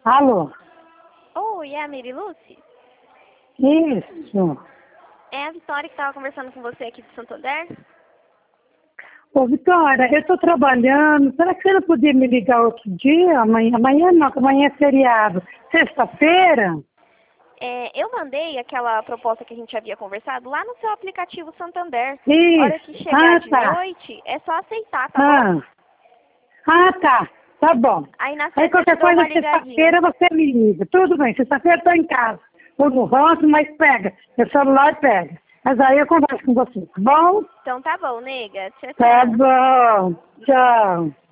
Alô? Oi, é a Mary Lucy? Isso. É a Vitória que estava conversando com você aqui de Santo André? Ô, Vitória, eu estou trabalhando. Será que você não podia me ligar outro dia? Amanhã não, que amanhã é feriado. Sexta-feira? Eu mandei aquela proposta que a gente havia conversado lá no seu aplicativo Santander. Hora que Isso. chegar de Tá. noite, é só aceitar, tá bom? Tá. Tá bom. Aí na Aí sexta eu te qualquer dou coisa, uma ligadinha. sexta-feira você me liga. Tudo bem, sexta-feira eu estou em casa. Ou no rancho, mas pega. Meu celular pega. Mas aí eu converso com você, tá bom? Então tá bom, nega. Tchau, Tá tchau. bom. Tchau.